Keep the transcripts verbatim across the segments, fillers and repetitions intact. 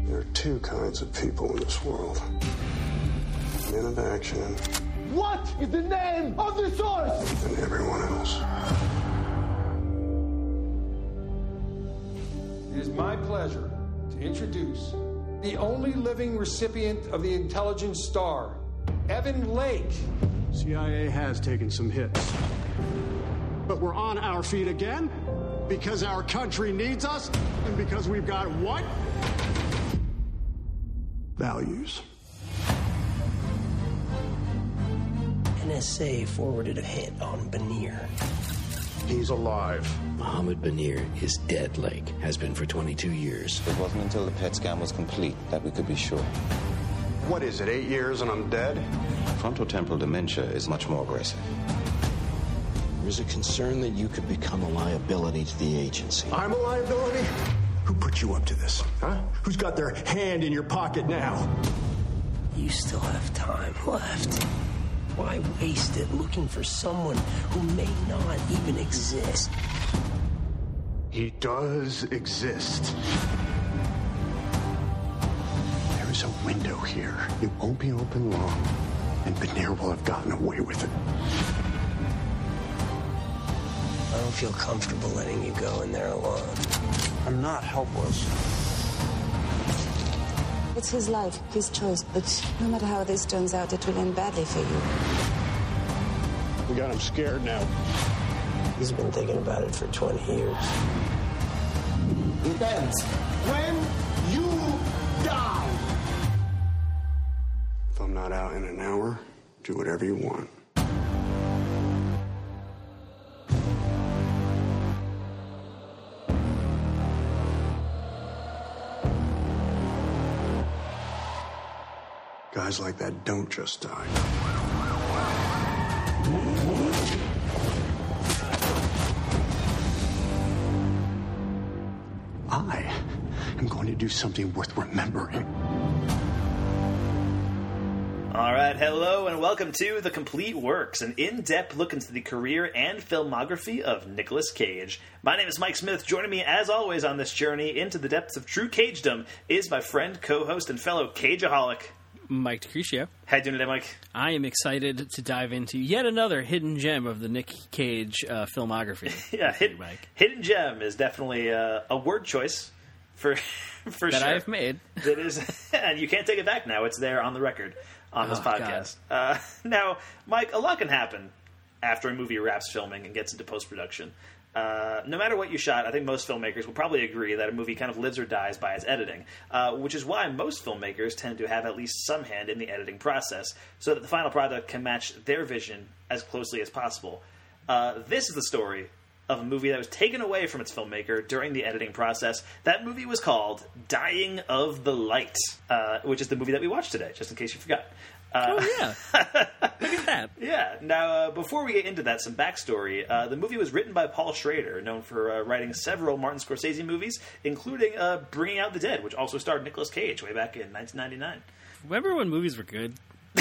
There are two kinds of people in this world. Men of action. What is the name of the source? And everyone else. It is my pleasure to introduce the only living recipient of the Intelligence Star, Evan Lake. C I A has taken some hits. But we're on our feet again because our country needs us and because we've got what? Values. N S A forwarded a hit on Banir. He's alive. Mohammed Banir is dead, Lake. Has been for twenty-two years. It wasn't until the P E T scan was complete that we could be sure. What is it, eight years and I'm dead? Frontotemporal dementia is much more aggressive. There's a concern that you could become a liability to the agency. I'm a liability? Who put you up to this, huh? Who's got their hand in your pocket now? You still have time left. Why waste it looking for someone who may not even exist? He does exist. There is a window here. It won't be open long, and Banir will have gotten away with it. I don't feel comfortable letting you go in there alone. I'm not helpless. It's his life, his choice, but no matter how this turns out, it will end badly for you. We got him scared now. He's been thinking about it for twenty years. It ends when you die. If I'm not out in an hour, do whatever you want. Guys like that don't just die. I am going to do something worth remembering. All right, hello and welcome to The Complete Works, an in-depth look into the career and filmography of Nicolas Cage. My name is Mike Smith. Joining me, as always, on this journey into the depths of true Cagedom is my friend, co-host, and fellow Cageaholic, Mike DeCrescio. How you doing today, Mike? I am excited to dive into yet another hidden gem of the Nick Cage uh, filmography. yeah, hid- Mike. Hidden gem is definitely uh, a word choice for for that sure. I've made. That is, and you can't take it back now. It's there on the record on this oh, podcast. Uh, now, Mike, a lot can happen after a movie wraps filming and gets into post-production. Uh, no matter what you shot, I think most filmmakers will probably agree that a movie kind of lives or dies by its editing, uh, which is why most filmmakers tend to have at least some hand in the editing process so that the final product can match their vision as closely as possible. Uh, this is the story of a movie that was taken away from its filmmaker during the editing process. That movie was called Dying of the Light, uh, which is the movie that we watched today, just in case you forgot. Uh, oh, yeah. Look at that. Yeah. Now, uh, before we get into that, some backstory. Uh, the movie was written by Paul Schrader, known for uh, writing several Martin Scorsese movies, including uh, Bringing Out the Dead, which also starred Nicolas Cage way back in nineteen ninety-nine. Remember when movies were good?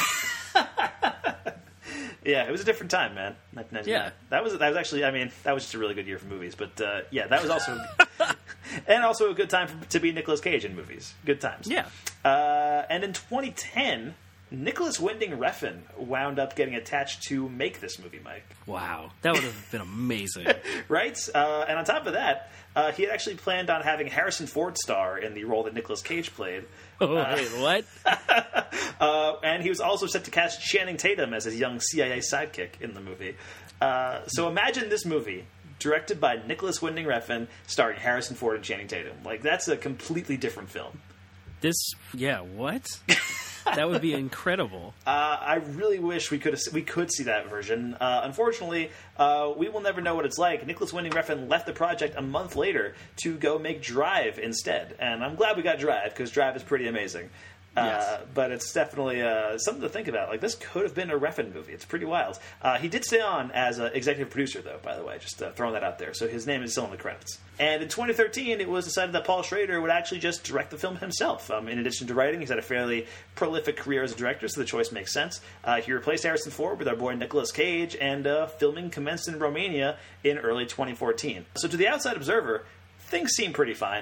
Yeah, it was a different time, man. nineteen ninety-nine. Yeah. That was, that was actually, I mean, that was just a really good year for movies. But, uh, yeah, that was also... and also a good time for, to be Nicolas Cage in movies. Good times. Yeah. Uh, and in twenty ten... Nicholas Winding Refn wound up getting attached to make this movie, Mike. Wow. That would have been amazing. Right? Uh, and on top of that, uh, he had actually planned on having Harrison Ford star in the role that Nicolas Cage played. Oh, uh, wait, what? uh, and he was also set to cast Channing Tatum as his young C I A sidekick in the movie. Uh, so imagine this movie, directed by Nicholas Winding Refn, starring Harrison Ford and Channing Tatum. Like, that's a completely different film. This, yeah, what? That would be incredible. Uh, I really wish we could we could see that version. Uh, unfortunately, uh, we will never know what it's like. Nicholas Winding Refn left the project a month later to go make Drive instead, and I'm glad we got Drive because Drive is pretty amazing. Uh, yes. But it's definitely uh, something to think about. Like, this could have been a Refn movie. It's pretty wild. Uh, he did stay on as an executive producer, though, by the way, just uh, throwing that out there. So his name is still in the credits. And in twenty thirteen, it was decided that Paul Schrader would actually just direct the film himself. Um, in addition to writing, he's had a fairly prolific career as a director, so the choice makes sense. Uh, he replaced Harrison Ford with our boy Nicolas Cage, and uh, filming commenced in Romania in early twenty fourteen. So to the outside observer, things seem pretty fine.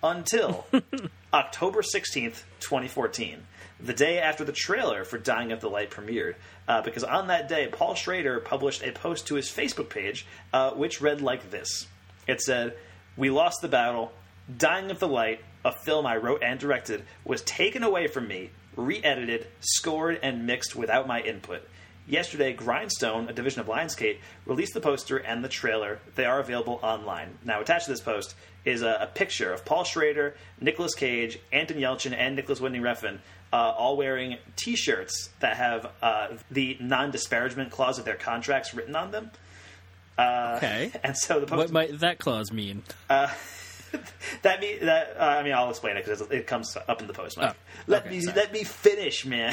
until October sixteenth, twenty fourteen, the day after the trailer for Dying of the Light premiered. Uh, because on that day, Paul Schrader published a post to his Facebook page, uh, which read like this. It said, "We lost the battle. Dying of the Light, a film I wrote and directed, was taken away from me, re-edited, scored, and mixed without my input. Yesterday, Grindstone, a division of Lionsgate, released the poster and the trailer. They are available online." Now, attached to this post is a, a picture of Paul Schrader, Nicolas Cage, Anton Yelchin, and Nicholas Winding Refn, uh, all wearing T-shirts that have uh, the non-disparagement clause of their contracts written on them. Uh, okay. And so the poster, what might that clause mean? Uh, that mean that uh, I mean I'll explain it because it comes up in the post, Mike. Oh, let okay, me sorry. let me finish, man.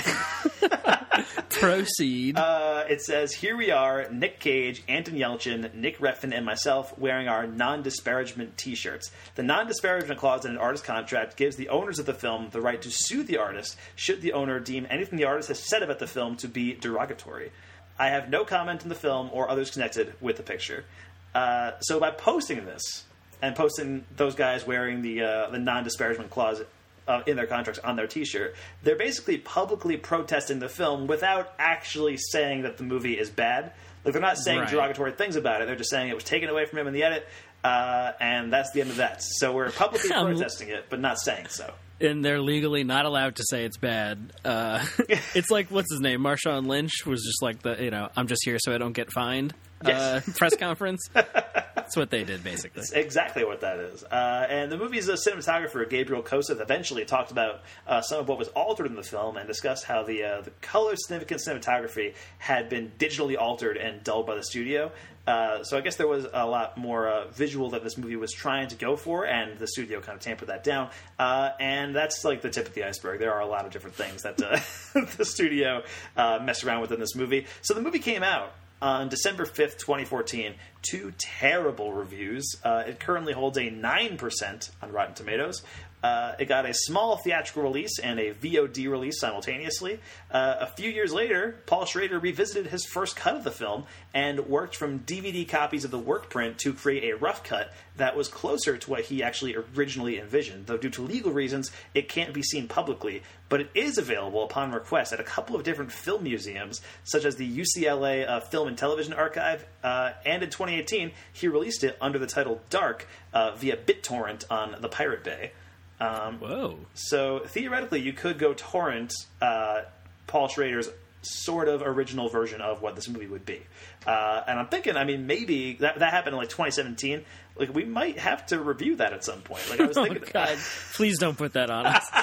Proceed. Uh, it says, "Here we are, Nick Cage, Anton Yelchin, Nick Refn, and myself wearing our non-disparagement T-shirts. The non-disparagement clause in an artist contract gives the owners of the film the right to sue the artist should the owner deem anything the artist has said about the film to be derogatory. I have no comment on the film or others connected with the picture." Uh, so by posting this and posting those guys wearing the uh, the non-disparagement clause Uh, in their contracts on their T-shirt, they're basically publicly protesting the film without actually saying that the movie is bad. Like, they're not saying Right. derogatory things about it. They're just saying it was taken away from him in the edit, uh, and that's the end of that. So we're publicly Um, protesting it, but not saying so. And they're legally not allowed to say it's bad. Uh, it's like, what's his name? Marshawn Lynch was just like the, you know, I'm just here so I don't get fined Yes. uh, press conference. That's what they did, basically. That's exactly what that is. Uh, and the movie's uh, cinematographer, Gabriel Koseth, eventually talked about uh, some of what was altered in the film and discussed how the uh, the color significant cinematography had been digitally altered and dulled by the studio. Uh, so I guess there was a lot more uh, visual that this movie was trying to go for, and the studio kind of tampered that down. Uh, and that's like the tip of the iceberg. There are a lot of different things that uh, the studio uh, messed around with in this movie. So the movie came out on December fifth, twenty fourteen, two terrible reviews. Uh, it currently holds a nine percent on Rotten Tomatoes. Uh, it got a small theatrical release and a V O D release simultaneously. Uh, a few years later, Paul Schrader revisited his first cut of the film and worked from D V D copies of the work print to create a rough cut that was closer to what he actually originally envisioned, though due to legal reasons, it can't be seen publicly, but it is available upon request at a couple of different film museums, such as the U C L A uh, Film and Television Archive, uh, and in twenty eighteen, he released it under the title Dark uh, via BitTorrent on the Pirate Bay. Um, Whoa. So, theoretically, you could go torrent uh, Paul Schrader's sort of original version of what this movie would be. Uh, and I'm thinking, I mean, maybe that, that happened in, like, twenty seventeen. Like, we might have to review that at some point. Like, I was thinking... Oh, God. Please don't put that on us.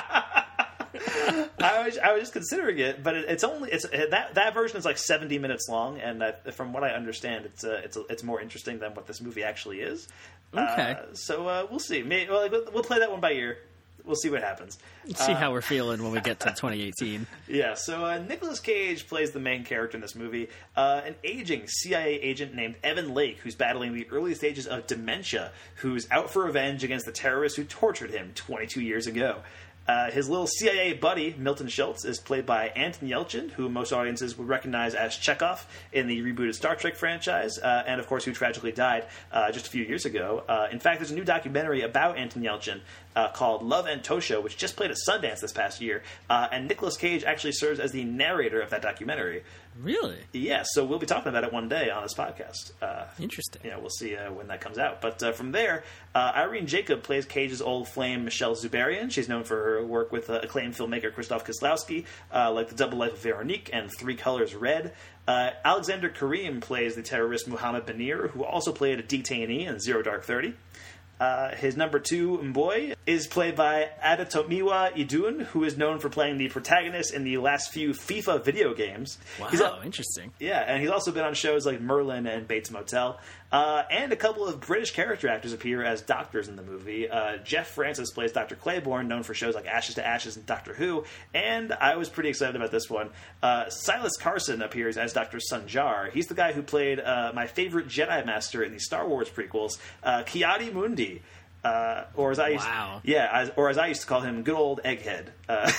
I was I was just considering it, but it, it's only it's that that version is like seventy minutes long, and that, from what I understand, it's uh, it's it's more interesting than what this movie actually is. Okay. Uh, so uh, we'll see. Maybe, well, we'll play that one by ear. We'll see what happens. See uh, how we're feeling when we get to twenty eighteen. Yeah, so uh, Nicolas Cage plays the main character in this movie, uh, an aging C I A agent named Evan Lake, who's battling the early stages of dementia, who's out for revenge against the terrorists who tortured him twenty-two years ago. Uh, his little C I A buddy, Milton Schultz, is played by Anton Yelchin, who most audiences would recognize as Chekhov in the rebooted Star Trek franchise, uh, and of course who tragically died uh, just a few years ago. Uh, in fact, there's a new documentary about Anton Yelchin uh, called Love and Tosho, which just played at Sundance this past year, uh, and Nicolas Cage actually serves as the narrator of that documentary. Really? Yeah, so we'll be talking about it one day on this podcast. Uh, Interesting. Yeah, we'll see uh, when that comes out. But uh, from there, uh, Irene Jacob plays Cage's old flame, Michelle Zubarian. She's known for her work with uh, acclaimed filmmaker Krzysztof Kieslowski, uh, like The Double Life of Veronique and Three Colors Red. Uh, Alexander Karim plays the terrorist Muhammad Banir, who also played a detainee in Zero Dark Thirty. Uh, his number two, Mboy, is played by Adetomiwa Idun, who is known for playing the protagonist in the last few FIFA video games. Wow, he's a- interesting. Yeah, and he's also been on shows like Merlin and Bates Motel. Uh, and a couple of British character actors appear as doctors in the movie. Uh, Jeff Francis plays Doctor Claiborne, known for shows like Ashes to Ashes and Doctor Who. And I was pretty excited about this one. Uh, Silas Carson appears as Doctor Sanjar. He's the guy who played uh, my favorite Jedi Master in the Star Wars prequels, uh, Ki-Adi Mundi. Uh, or as I used, wow. yeah, as, or as I used to call him, good old Egghead. Uh,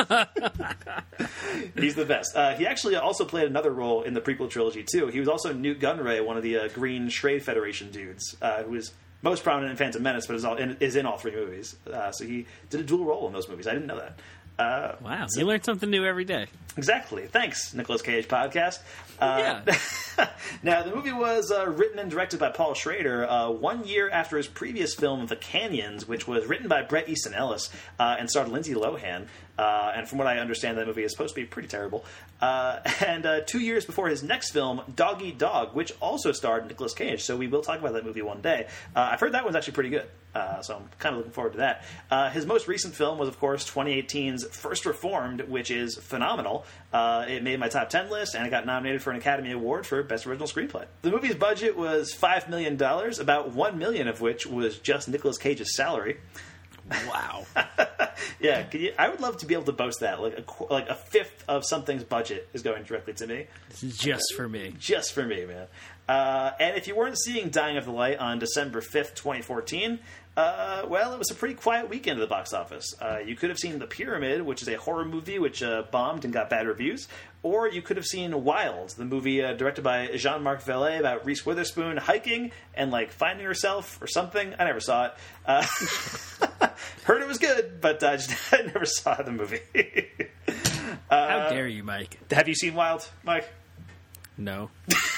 he's the best. Uh, he actually also played another role in the prequel trilogy too. He was also Newt Gunray, one of the uh, Green Schrade Federation dudes, uh, who was most prominent in Phantom Menace, but is, all, in, is in all three movies. Uh, so he did a dual role in those movies. I didn't know that. Uh, wow, so, you learn something new every day. Exactly. Thanks, Nicolas Cage podcast. Uh, yeah. Now, the movie was uh, written and directed by Paul Schrader uh, one year after his previous film, The Canyons, which was written by Bret Easton Ellis uh, and starred Lindsay Lohan. Uh, and from what I understand, that movie is supposed to be pretty terrible. Uh, and uh, two years before his next film, Dog Eat Dog, which also starred Nicolas Cage. So we will talk about that movie one day. Uh, I've heard that one's actually pretty good. Uh, so I'm kind of looking forward to that. Uh, his most recent film was, of course, twenty eighteen's First Reformed, which is phenomenal. Uh, it made my top ten list, and it got nominated for an Academy Award for Best Original Screenplay. The movie's budget was five million dollars, about one million dollars of which was just Nicolas Cage's salary. Wow. Yeah, can you, I would love to be able to boast that. Like a, like a fifth of something's budget is going directly to me. Just for me. Just for me, man. Uh, and if you weren't seeing Dying of the Light on December fifth, twenty fourteen, uh, well, it was a pretty quiet weekend at the box office. Uh, you could have seen The Pyramid, which is a horror movie which uh, bombed and got bad reviews, or you could have seen Wild, the movie uh, directed by Jean-Marc Vallée about Reese Witherspoon hiking and like finding herself or something. I never saw it. Uh, heard it was good, but I just I never saw the movie. uh, How dare you, Mike? Have you seen Wild, Mike? No.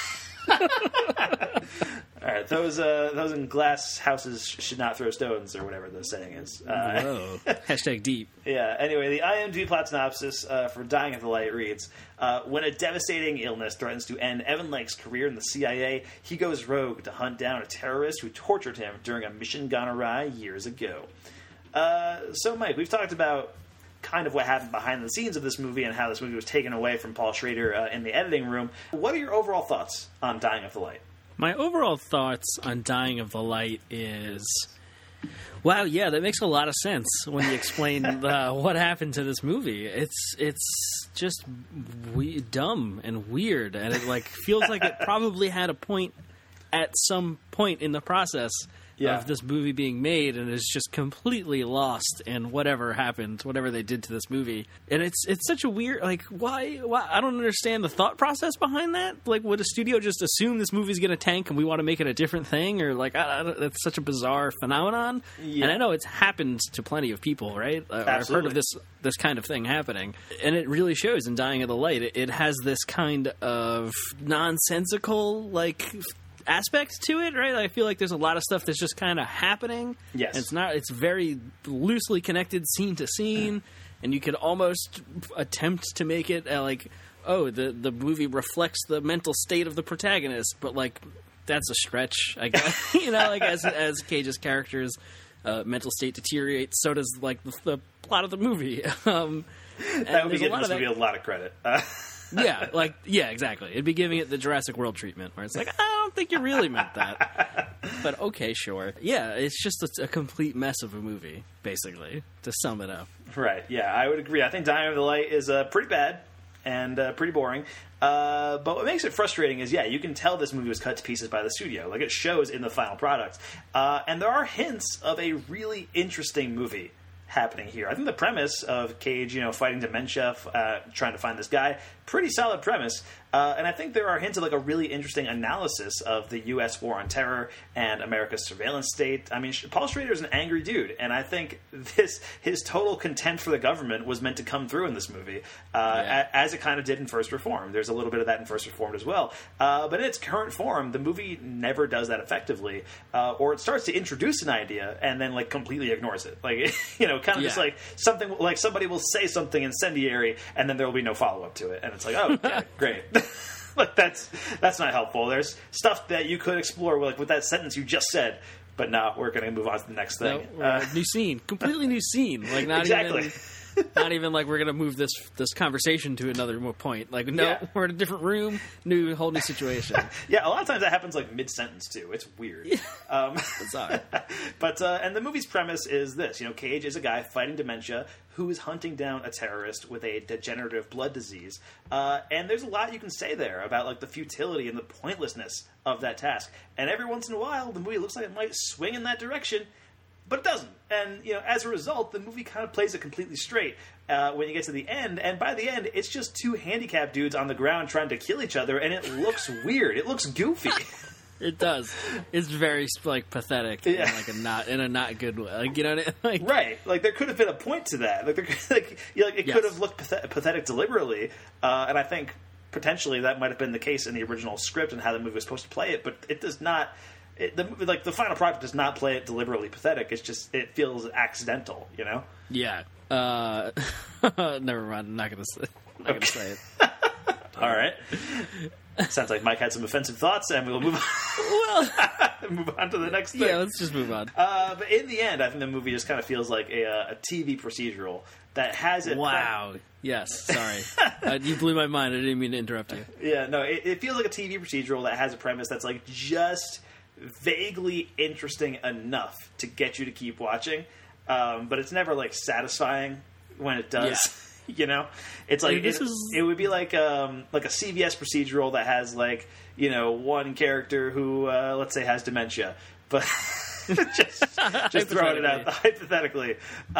All right, those uh, those in glass houses should not throw stones, or whatever the saying is. Uh, Whoa. Hashtag deep. Yeah, anyway, the I M D B plot synopsis uh, for Dying of the Light reads, uh, when a devastating illness threatens to end Evan Lake's career in the C I A, he goes rogue to hunt down a terrorist who tortured him during a mission gone awry years ago. Uh, so, Mike, we've talked about kind of what happened behind the scenes of this movie and how this movie was taken away from Paul Schrader uh, in the editing room. What are your overall thoughts on Dying of the Light? My overall thoughts on Dying of the Light is, wow, yeah, that makes a lot of sense when you explain uh, what happened to this movie. It's it's just we- dumb and weird, and it like feels like it probably had a point at some point in the process yeah. of this movie being made, and is just completely lost in whatever happened, whatever they did to this movie. And it's it's such a weird, like, why, why I don't understand the thought process behind that. Like, would a studio just assume this movie's going to tank and we want to make it a different thing? Or, like, I, I don't, it's such a bizarre phenomenon. Yeah. And I know it's happened to plenty of people, right? Absolutely. I've heard of this this kind of thing happening. And it really shows in Dying of the Light. It, it has this kind of nonsensical, like, aspect to it, right? I feel like there's a lot of stuff that's just kind of happening. Yes. It's not, it's very loosely connected scene to scene, and you could almost attempt to make it uh, like, oh, the, the movie reflects the mental state of the protagonist, but like, that's a stretch, I guess. You know, like as, as Cage's character's uh, mental state deteriorates, so does like the, the plot of the movie. Um, that would be giving this movie a lot of credit. Uh. Yeah, like, yeah, exactly. It'd be giving it the Jurassic World treatment, where it's like, I don't think you really meant that. But okay, sure. Yeah, it's just a, a complete mess of a movie, basically, to sum it up. Right, yeah, I would agree. I think Dying of the Light is uh, pretty bad and uh, pretty boring. Uh, but what makes it frustrating is, yeah, you can tell this movie was cut to pieces by the studio. Like, it shows in the final product. Uh, and there are hints of a really interesting movie happening here. I think the premise of Cage, you know, fighting dementia, uh, trying to find this guy, pretty solid premise. Uh, and I think there are hints of like a really interesting analysis of the U S war on terror and America's surveillance state. I mean, Paul Schrader is an angry dude, and I think this his total contempt for the government was meant to come through in this movie, uh, yeah. a, as it kind of did in First Reformed. There's a little bit of that in First Reformed as well. Uh, but in its current form, the movie never does that effectively, uh, or it starts to introduce an idea and then like completely ignores it. Like, you know, kind of yeah. just like something like somebody will say something incendiary and then there will be no follow up to it, and it's like, oh, okay, great. Like that's that's not helpful. There's stuff that you could explore, like with that sentence you just said, but no, we're going to move on to the next thing. No, uh, new scene, completely new scene. Like not exactly. even. Not even like we're gonna move this this conversation to another point. Like no, yeah. we're in a different room, new whole new situation. Yeah, a lot of times that happens like mid sentence too. It's weird. Yeah. Um, Bizarre. But uh, and the movie's premise is this: you know, Cage is a guy fighting dementia who is hunting down a terrorist with a degenerative blood disease. Uh, and there's a lot you can say there about like the futility and the pointlessness of that task. And every once in a while, the movie looks like it might swing in that direction. But it doesn't. And, you know, as a result, the movie kind of plays it completely straight uh, when you get to the end. And by the end, it's just two handicapped dudes on the ground trying to kill each other, and it looks weird. It looks goofy. It does. It's very like pathetic, Yeah. in like a not in a not good way. Like you know, what I mean? like, Right, like there could have been a point to that. Like, there, like, you know, like it Yes. could have looked pathet- pathetic deliberately, uh, and I think potentially that might have been the case in the original script and how the movie was supposed to play it. But it does not. It, the movie, like the final product, does not play it deliberately pathetic. It's just it feels accidental, you know. Yeah. Uh, never mind. I'm not gonna say. I'm not Okay. gonna say it. All right. Sounds like Mike had some offensive thoughts, and we'll move on, Well, move on to the next thing. yeah. Let's just move on. Uh, but in the end, I think the movie just kind of feels like a, uh, a T V procedural that has it. Wow. Yes. Sorry. uh, you blew my mind. I didn't mean to interrupt you. Yeah, no, it, it feels like a T V procedural that has a premise that's like just vaguely interesting enough to get you to keep watching, um, but it's never like satisfying when it does. Yeah. You know, it's like Dude, this it, is- it would be like um, like a C B S procedural that has like you know one character who uh, let's say has dementia, but just just throwing it out hypothetically.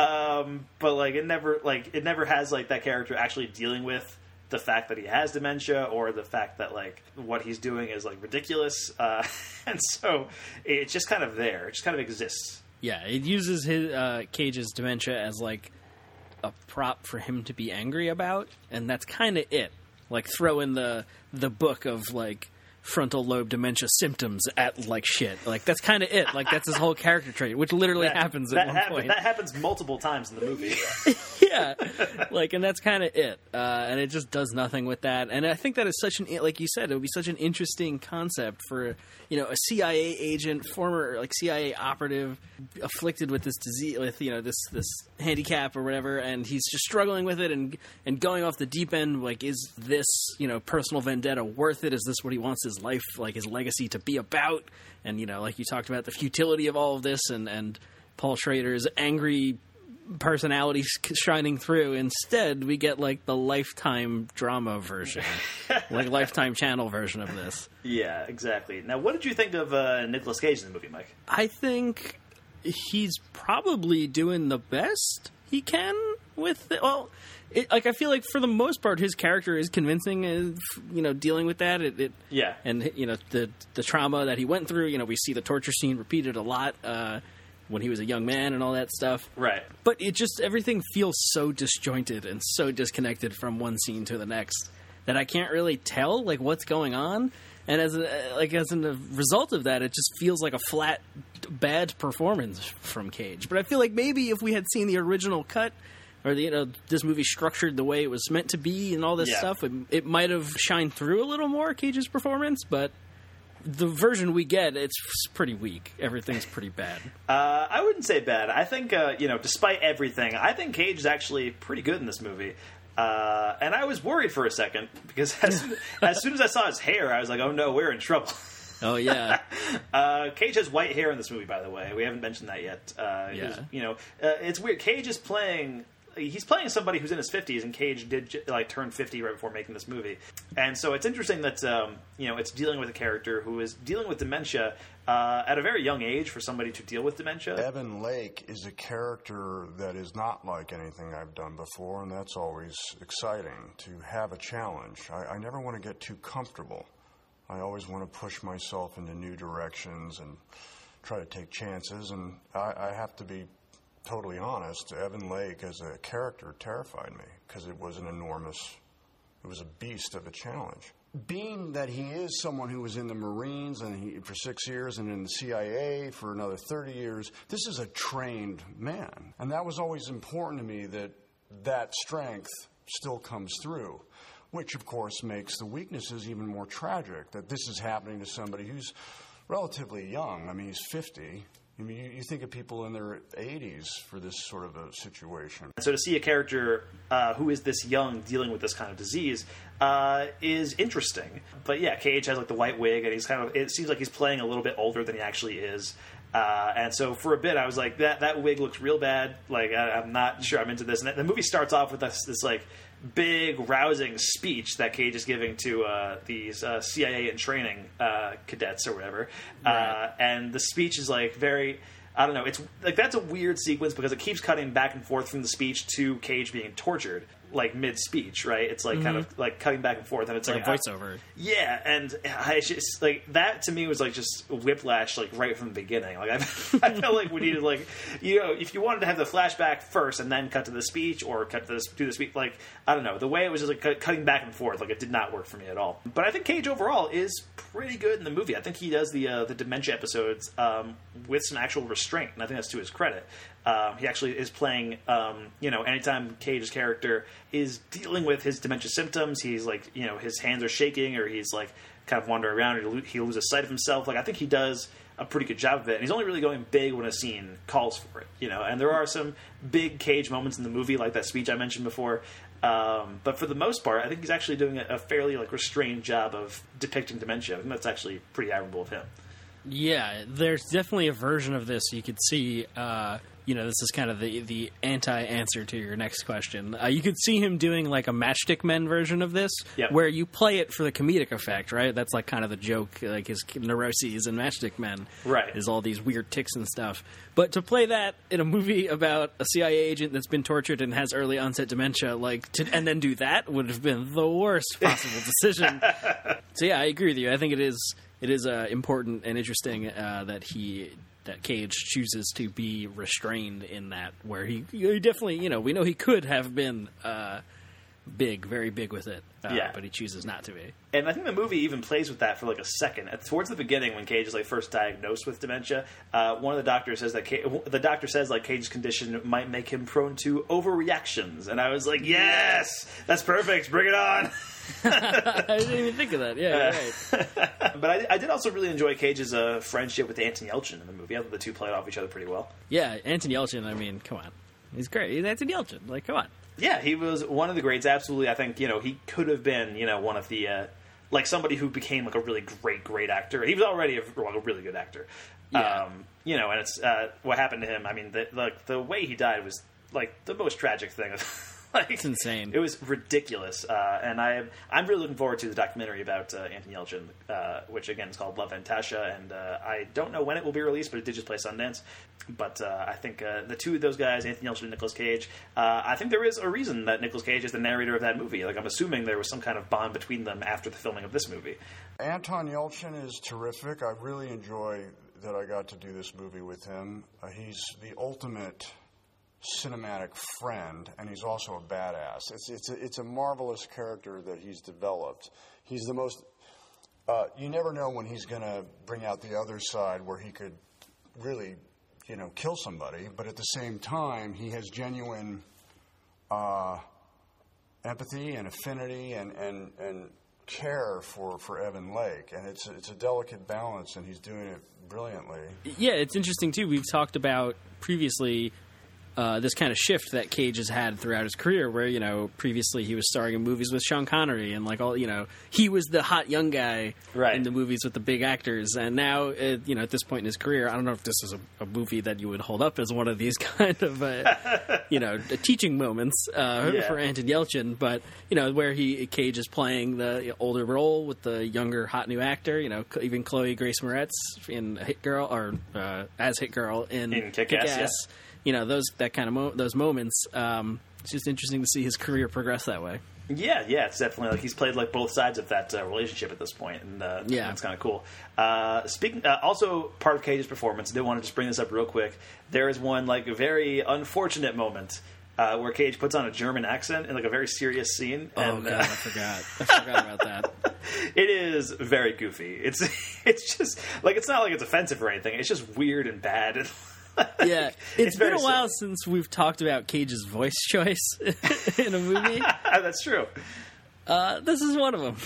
Um, but like it never like it never has like that character actually dealing with the fact that he has dementia or the fact that like what he's doing is like ridiculous, uh, and so it's just kind of there. It just kind of exists. Yeah. It uses his uh, Cage's dementia as like a prop for him to be angry about, and that's kind of it. Like throw in the the book of like frontal lobe dementia symptoms at like shit. Like that's kind of it. Like that's his whole character trait, which literally That, happens that at one happen- point. That happens multiple times in the movie. Yeah, like, and that's kind of it. Uh, and it just does nothing with that. And I think that is such an, like you said, it would be such an interesting concept for, you know, a C I A agent, former like C I A operative, afflicted with this disease, with you know this this handicap or whatever, and he's just struggling with it and and going off the deep end. Like, is this you know personal vendetta worth it? Is this what he wants his life, like his legacy, to be about? And you know, like you talked about the futility of all of this, and and Paul Schrader's angry personality shining through. Instead, we get like the Lifetime drama version, like Lifetime channel version of this. Yeah, exactly. Now, what did you think of uh, Nicolas Cage in the movie, Mike? I think he's probably doing the best he can with it. Well, it, like I feel like for the most part, his character is convincing. Of, you know, dealing with that. It, it Yeah, and you know the the trauma that he went through. You know, we see the torture scene repeated a lot. Uh, when he was a young man and all that stuff. Right. But it just, everything feels so disjointed and so disconnected from one scene to the next that I can't really tell, like, what's going on. And as a, like, as a result of that, it just feels like a flat, bad performance from Cage. But I feel like maybe if we had seen the original cut, or the, you know, this movie structured the way it was meant to be and all this Yeah. stuff, it, it might have shined through a little more, Cage's performance, but the version we get, it's pretty weak. Everything's pretty bad. Uh, I wouldn't say bad. I think, uh, you know, despite everything, I think Cage is actually pretty good in this movie. Uh, and I was worried for a second, because as, as soon as I saw his hair, I was like, oh no, we're in trouble. Oh, yeah. uh, Cage has white hair in this movie, by the way. We haven't mentioned that yet. Uh, Yeah. was, you know, uh, it's weird. Cage is playing... He's playing somebody who's in his fifties, and Cage did like turn fifty right before making this movie, and so it's interesting that um, you know it's dealing with a character who is dealing with dementia uh, at a very young age for somebody to deal with dementia. Evan Lake is a character that is not like anything I've done before, and that's always exciting to have a challenge. I, I never want to get too comfortable. I always want to push myself into new directions and try to take chances, and I, I have to be totally honest, Evan Lake as a character terrified me because it was an enormous, it was a beast of a challenge. Being that he is someone who was in the Marines and he, for six years and in the C I A for another thirty years, this is a trained man. And that was always important to me, that that strength still comes through, which of course makes the weaknesses even more tragic, that this is happening to somebody who's relatively young. I mean, he's fifty. I mean, you, you think of people in their eighties for this sort of a situation. So to see a character uh, who is this young dealing with this kind of disease uh, is interesting. But yeah, Cage has like the white wig, and he's kind of, it seems like he's playing a little bit older than he actually is. Uh, and so for a bit, I was like, that that wig looks real bad. Like, I, I'm not sure I'm into this. And the movie starts off with this, this like big, rousing speech that Cage is giving to uh, these uh, C I A in training uh, cadets or whatever. Right. Uh, and the speech is like very, I don't know, it's like that's a weird sequence because it keeps cutting back and forth from the speech to Cage being tortured. like mid speech, right? It's like Mm-hmm. kind of like cutting back and forth, and it's Like like, a voiceover. I, yeah, and I just like that to me was like just whiplash, like right from the beginning. Like I, I felt like we needed like you know if you wanted to have the flashback first and then cut to the speech, or cut to the do the speech, like I don't know, the way it was just like cut, cutting back and forth, like it did not work for me at all. But I think Cage overall is pretty good in the movie. I think he does the uh, the dementia episodes um, with some actual restraint, and I think that's to his credit. Um, he actually is playing, um, you know, anytime Cage's character is dealing with his dementia symptoms, he's like, you know, his hands are shaking, or he's like kind of wandering around, or he loses sight of himself. Like, I think he does a pretty good job of it, and he's only really going big when a scene calls for it, you know. And there are some big Cage moments in the movie, like that speech I mentioned before. Um, but for the most part, I think he's actually doing a, a fairly like restrained job of depicting dementia. I think that's actually pretty admirable of him. Yeah, there's definitely a version of this you could see. Uh, you know, this is kind of the the anti-answer to your next question. Uh, you could see him doing like a Matchstick Men version of this, Yep. where you play it for the comedic effect, right? That's like kind of the joke, like his neuroses in Matchstick Men, Right. is all these weird tics and stuff. But to play that in a movie about a C I A agent that's been tortured and has early onset dementia, like, to, and then do that would have been the worst possible decision. So yeah, I agree with you. I think it is it is uh, important and interesting uh, that he. that Cage chooses to be restrained in that, where he, he definitely, you know, we know he could have been uh, big, very big with it, uh, Yeah. but he chooses not to be. And I think the movie even plays with that for like a second. At, towards the beginning, when Cage is like first diagnosed with dementia, uh, one of the doctors says that Cage, the doctor says like Cage's condition might make him prone to overreactions, and I was like, yes, that's perfect, bring it on. I didn't even think of that. Yeah, you're right. But I, I did also really enjoy Cage's uh, friendship with Anton Yelchin in the movie. I thought the two played off each other pretty well. Yeah, Anton Yelchin, I mean, come on. He's great. He's Anton Yelchin. Like, come on. Yeah, he was one of the greats. Absolutely, I think you know he could have been you know one of the uh, like somebody who became like a really great great actor. He was already a, like, a really good actor. Yeah. Um, you know, and it's uh, what happened to him. I mean, the, the the way he died was like the most tragic thing. Like, it's insane. It was ridiculous, uh, and I am I'm really looking forward to the documentary about uh, Anton Yelchin, uh, which again is called Love and Tasha, and uh, I don't know when it will be released, but it did just play Sundance. But uh, I think uh, the two of those guys, Anton Yelchin and Nicolas Cage, uh, I think there is a reason that Nicolas Cage is the narrator of that movie. Like I'm assuming there was some kind of bond between them after the filming of this movie. Anton Yelchin is terrific. I really enjoy that I got to do this movie with him. Uh, he's the ultimate cinematic friend, and he's also a badass. It's it's a, it's a marvelous character that he's developed. He's the most. Uh, you never know when he's going to bring out the other side where he could really, you know, kill somebody. But at the same time, he has genuine uh, empathy and affinity and and and care for, for Evan Lake, and it's a, it's a delicate balance, and he's doing it brilliantly. Yeah, it's interesting too. We've talked about previously uh, this kind of shift that Cage has had throughout his career, where you know previously he was starring in movies with Sean Connery, and like all you know he was the hot young guy right. in the movies with the big actors, and now uh, you know at this point in his career, I don't know if this is a, a movie that you would hold up as one of these kind of uh, you know teaching moments uh, yeah. for Anton Yelchin, but you know where he Cage is playing the older role with the younger hot new actor, you know even Chloe Grace Moretz in Hit Girl or uh, as Hit Girl in, in Kick-Ass. Kick-Ass. Yeah. You know those that kind of mo- those moments. Um, it's just interesting to see his career progress that way. Yeah, yeah, it's definitely like he's played like both sides of that uh, relationship at this point, and uh, yeah, it's kind of cool. Uh, speaking, uh, also part of Cage's performance, I did want to just bring this up real quick. There is one like very unfortunate moment uh, where Cage puts on a German accent in like a very serious scene. Oh and, god, uh, I forgot. I forgot about that. It is very goofy. It's it's just like it's not like it's offensive or anything. It's just weird and bad. Yeah, it's, it's been a while silly. since we've talked about Cage's voice choice in a movie. That's true. Uh, this is one of them.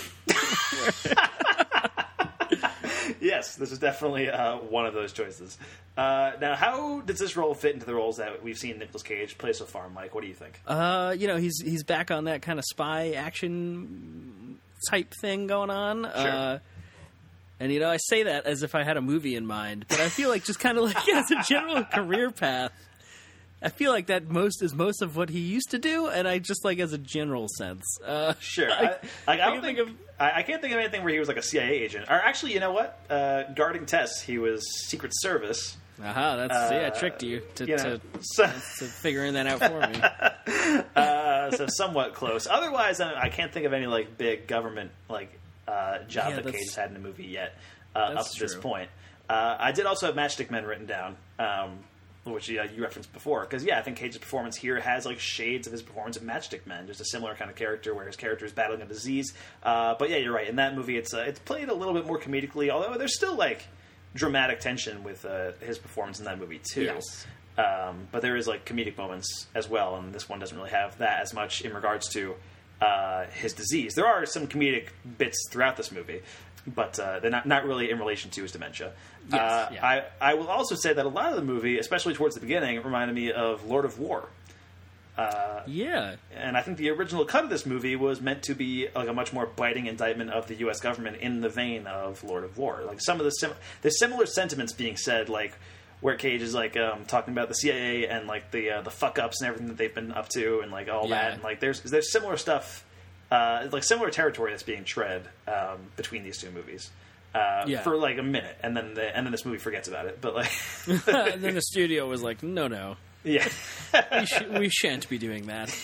Yes, this is definitely uh, one of those choices. Uh, now, how does this role fit into the roles that we've seen Nicolas Cage play so far, Mike? What do you think? Uh, you know, he's he's back on that kind of spy action type thing going on. Sure. Uh, And, you know, I say that as if I had a movie in mind, but I feel like just kind of like as a general career path, I feel like that most is most of what he used to do, and I just like as a general sense. Uh, sure. I, I, like, I, don't I think, think of... I, I can't think of anything where he was like a C I A agent. Or actually, you know what? Uh, guarding Tess, he was Secret Service. Aha, that's, uh, yeah, I tricked you to, you know, to, so... to figuring that out for me. uh, uh, so somewhat close. Otherwise, I, I can't think of any like big government like uh, job Yeah, that that's- Cage has had in a movie yet uh, up that's to this true. point. Uh, I did also have Matchstick Men written down, um, which uh, you referenced before. Because, yeah, I think Cage's performance here has, like, shades of his performance in Matchstick Men. Just a similar kind of character where his character is battling a disease. Uh, but, yeah, you're right. In that movie, it's uh, it's played a little bit more comedically, although there's still, like, dramatic tension with uh, his performance in that movie, too. Yes. Um, but there is, like, comedic moments as well, and this one doesn't really have that as much in regards to uh, his disease. There are some comedic bits throughout this movie, but uh, they're not, not really in relation to his dementia. Yes, uh, yeah. I, I will also say that a lot of the movie, especially towards the beginning, reminded me of Lord of War. Uh, yeah. And I think the original cut of this movie was meant to be like a much more biting indictment of the U S government in the vein of Lord of War. Like some of the sim- there's similar sentiments being said, like where Cage is like um, talking about the C I A and like the uh, the fuck ups and everything that they've been up to and like all Yeah. that. And like there's there's similar stuff, uh, like similar territory that's being tread um, between these two movies. Uh, Yeah. for like a minute, and then the, and then this movie forgets about it. But like, And then the studio was like, no, no. yeah, we, sh- we shan't be doing that.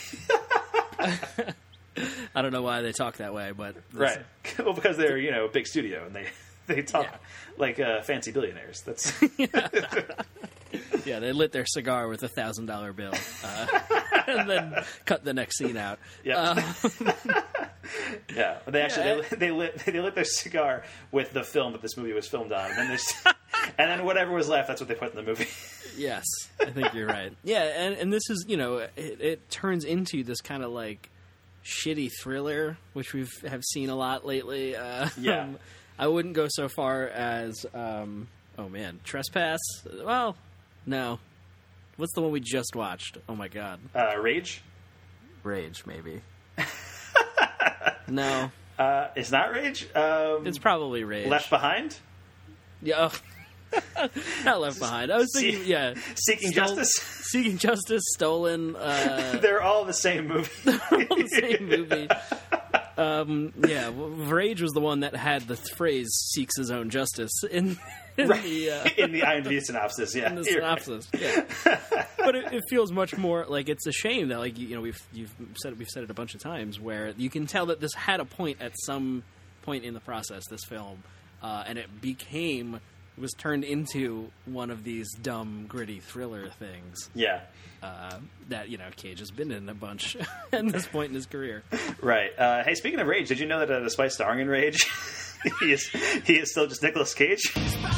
I don't know why they talk that way, but right. Well, because they're you know a big studio and they they talk Yeah. like uh, fancy billionaires. That's yeah, they lit their cigar with a thousand dollar bill, uh, and then cut the next scene out. yeah, Uh, yeah. They actually Yeah. they, they lit they lit their cigar with the film that this movie was filmed on, and then there's and then whatever was left, that's what they put in the movie. yes, I think you're right. Yeah, and and this is you know it, it turns into this kind of like shitty thriller, which we've have seen a lot lately. Uh, Yeah. um, I wouldn't go so far as um, oh man, Trespass. Well, no. What's the one we just watched? Oh my god, Uh, Rage. Rage maybe. No, Uh, it's not Rage. Um, it's probably Rage. Left Behind. Yeah, oh. Not Left Behind. I was thinking, See- yeah, Seeking Stol- Justice. Seeking Justice, Stolen. Uh, They're all the same movie. all the same movie. Um, yeah, well, Rage was the one that had the phrase "seeks his own justice" in, in Right. the uh, in the IMDb synopsis. Yeah, in the You're right. synopsis. Yeah, but it, it feels much more like it's a shame that, like you, you know, we've you've said we've said it a bunch of times where you can tell that this had a point at some point in the process. This film, uh, and it became was turned into one of these dumb, gritty thriller things. Yeah. Uh, that you know Cage has been in a bunch at this point in his career. Right. Uh, hey, speaking of Rage, did you know that uh, despite starring in Rage, he is he is still just Nicolas Cage?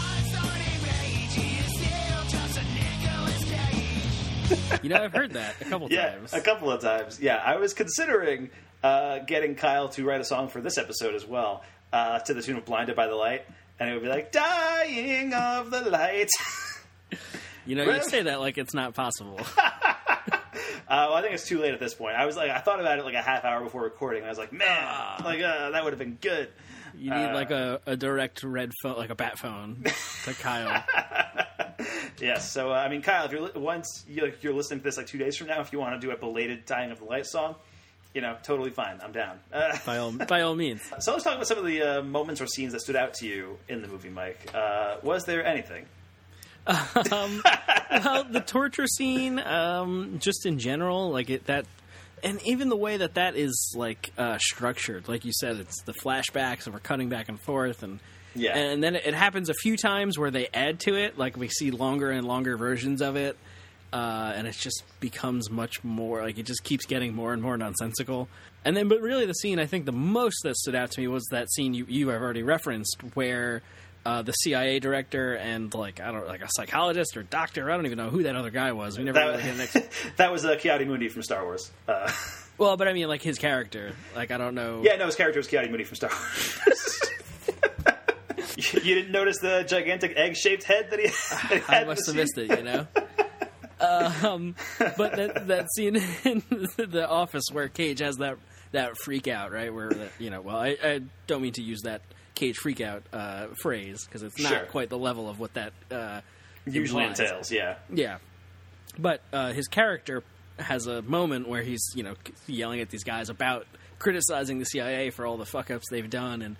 You know, I've heard that a couple Yeah, times. a couple of times. Yeah, I was considering uh, getting Kyle to write a song for this episode as well, uh, to the tune of "Blinded by the Light," and it would be like "Dying of the Light." You know, you say that like it's not possible. Uh, well, I think it's too late at this point. I was like, I thought about it like a half hour before recording. And I was like, man, like uh, that would have been good. You need Uh, like a, a direct red phone, like a bat phone, to Kyle. Yes. So uh, I mean, Kyle, if you're li- once you're, you're listening to this like two days from now, if you want to do a belated "Dying of the Light" song, you know, totally fine. I'm down. Uh, By all, by all means. so let's talk about some of the uh, moments or scenes that stood out to you in the movie, Mike. Uh, was there anything? Um, well, the torture scene, um, just in general, like it that, and even the way that that is like uh, structured, like you said, it's the flashbacks and we're cutting back and forth, and Yeah. and then it happens a few times where they add to it, like we see longer and longer versions of it, uh, and it just becomes much more like it just keeps getting more and more nonsensical. And then, but really, the scene I think the most that stood out to me was that scene you you have already referenced where. Uh, the C I A director and like I don't like a psychologist or doctor. I don't even know who that other guy was. We never That, really get an ex- that was uh, Ki-Adi-Mundi from Star Wars. Uh, well, but I mean like his character. Like I don't know. yeah, no, his character was Ki-Adi-Mundi from Star Wars. you, you didn't notice the gigantic egg-shaped head that he, that he had? I in must the have scene? missed it. You know. um, but that that scene in the office where Cage has that that freak out, right? Where that, you know, well, I, I don't mean to use that Cage freak out uh, phrase because it's not Sure. quite the level of what that uh, Usually implies. entails, yeah. Yeah, but uh, his character has a moment where he's you know yelling at these guys about criticizing the C I A for all the fuck ups they've done, and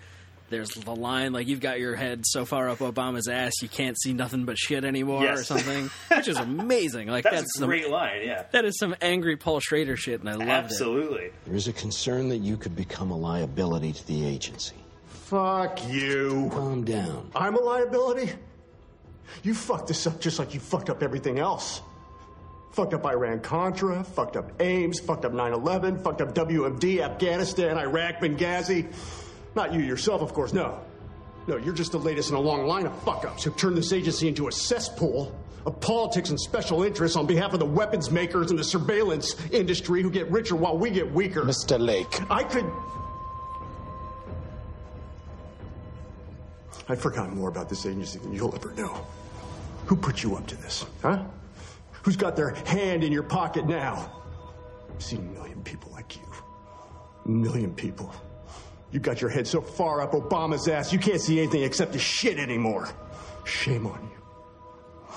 there's the line like, you've got your head so far up Obama's ass you can't see nothing but shit anymore, yes. or something, which is amazing. Like that's, that's a great some, line. Yeah, that is some angry Paul Schrader shit, and I loved Absolutely. it. There is a concern that you could become a liability to the agency. Fuck you. Calm down. I'm a liability? You fucked this up just like you fucked up everything else. Fucked up Iran-Contra, fucked up Ames, fucked up nine eleven, fucked up W M D, Afghanistan, Iraq, Benghazi. Not you yourself, of course, no. No, you're just the latest in a long line of fuck-ups who've turned this agency into a cesspool of politics and special interests on behalf of the weapons makers and the surveillance industry who get richer while we get weaker. Mister Lake. I could... I've forgotten more about this agency than you'll ever know. Who put you up to this, huh? Who's got their hand in your pocket now? I've seen a million people like you. A million people. You got your head so far up Obama's ass, you can't see anything except the shit anymore. Shame on you.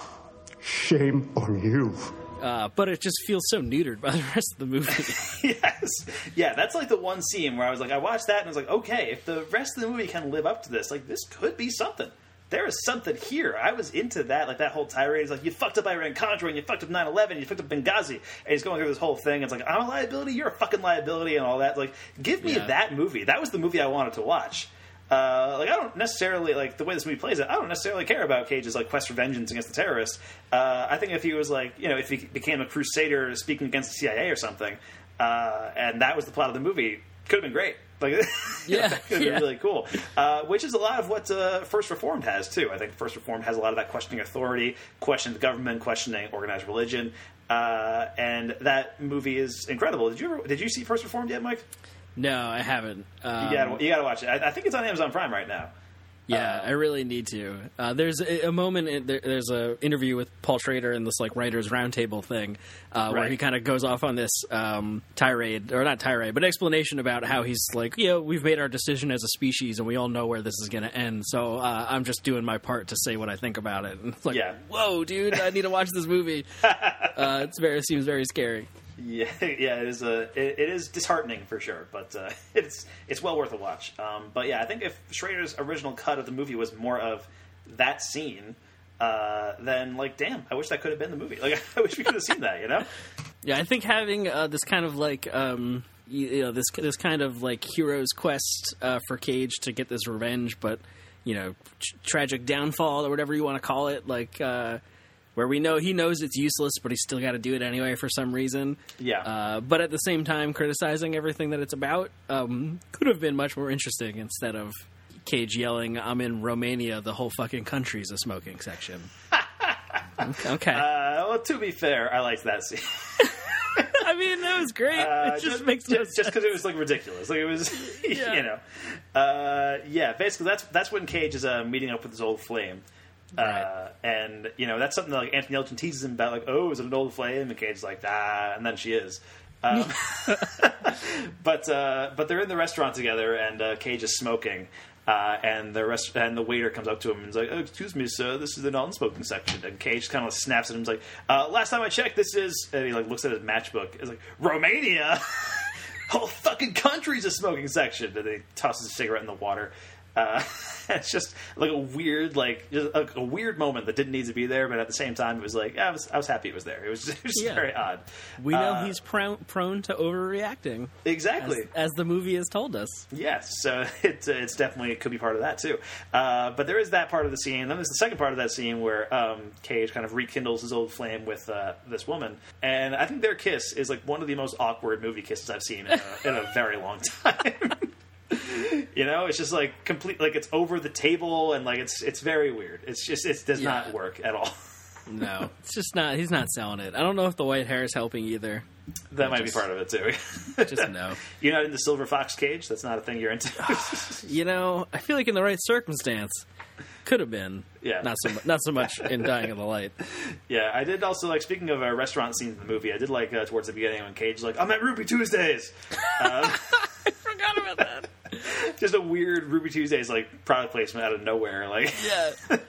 Shame on you. Uh, but it just feels so neutered by the rest of the movie. Yes. Yeah, that's like the one scene where I was like, I watched that and I was like, okay, if the rest of the movie can live up to this, like, this could be something. There is something here. I was into that, like that whole tirade. It's like, you fucked up Iran-Contra, and you fucked up nine eleven, you fucked up Benghazi. And he's going through this whole thing. It's like, I'm a liability, you're a fucking liability, and all that. Like, give me yeah. that movie. That was the movie I wanted to watch. Uh, like, I don't necessarily, like, the way this movie plays it, I don't necessarily care about Cage's, like, quest for vengeance against the terrorists. Uh, I think if he was, like, you know, if he became a crusader speaking against the C I A or something, uh, and that was the plot of the movie, could have been great. Like, yeah, that could have yeah. been really cool. Uh, which is a lot of what uh, First Reformed has, too. I think First Reformed has a lot of that questioning authority, questioning the government, questioning organized religion. Uh, and that movie is incredible. Did you ever, did you see First Reformed yet, Mike? No, I haven't. Um, you gotta, you gotta watch it. I, I think it's on Amazon Prime right now. Yeah, uh, I really need to. Uh, there's a, a moment. In, there, there's a interview with Paul Schrader in this like writers' roundtable thing, uh, where right. he kind of goes off on this um, tirade, or not tirade, but explanation about how he's like, you know, we've made our decision as a species, and we all know where this is going to end. So uh, I'm just doing my part to say what I think about it. And it's like, yeah. whoa, dude, I need to watch this movie. uh, it's very it seems very scary. Yeah, yeah, it is a it, it is disheartening for sure, but uh, it's it's well worth a watch. Um, but yeah, I think if Schrader's original cut of the movie was more of that scene, uh, then like, damn, I wish that could have been the movie. Like, I wish we could have seen that, you know? Yeah, I think having uh, this kind of like um, you, you know this this kind of like hero's quest uh, for Cage to get this revenge, but you know, tr- tragic downfall or whatever you want to call it, like. Uh, Where we know he knows it's useless, but he's still got to do it anyway for some reason. Yeah. Uh, but at the same time, criticizing everything that it's about um, could have been much more interesting instead of Cage yelling, "I'm in Romania. The whole fucking country's a smoking section." Okay. Uh, well, to be fair, I liked that scene. I mean, that was great. Uh, it just, just makes no just because it was like ridiculous. Like it was, Yeah. you know. Uh, yeah, basically that's that's when Cage is uh, meeting up with his old flame. Right. Uh, and you know that's something that like Anthony Elgin teases him about, like, oh, is it an old flame? And Cage's like, ah, and then she is. Um, but uh, but they're in the restaurant together, and uh, Cage is smoking, uh, and the rest and the waiter comes up to him and is like, oh, excuse me, sir, this is the non-smoking section. And Cage kind of snaps at him, and is like, uh, last time I checked, this is, and he like looks at his matchbook, is like, Romania, whole fucking country's a smoking section. And he tosses a cigarette in the water. Uh, it's just like a weird, like just a, a weird moment that didn't need to be there, but at the same time, it was like yeah, I was, I was happy it was there. It was, it was just Yeah. very odd. We know uh, he's prone, prone to overreacting. Exactly, as, as the movie has told us. Yes, so it, it's definitely it could be part of that too. Uh, but there is that part of the scene. Then there's the second part of that scene where um, Cage kind of rekindles his old flame with uh, this woman, and I think their kiss is like one of the most awkward movie kisses I've seen in a, in a very long time. You know, it's just like complete, like it's over the table, and like it's it's very weird. It's just it does Yeah. not work at all. No, it's just not. He's not selling it. I don't know if the white hair is helping either. That might just, be part of it too. Just no. You're not into Silver Fox Cage? That's not a thing you're into. You know, I feel like in the right circumstance, could have been. Yeah. Not so not so much in Dying of the Light. Yeah, I did also like. Speaking of uh, restaurant scenes in the movie, I did like uh, towards the beginning when Cage's like, "I'm at Ruby Tuesdays." Uh, I forgot about that. Just a weird Ruby Tuesdays like product placement out of nowhere. Like, Yeah.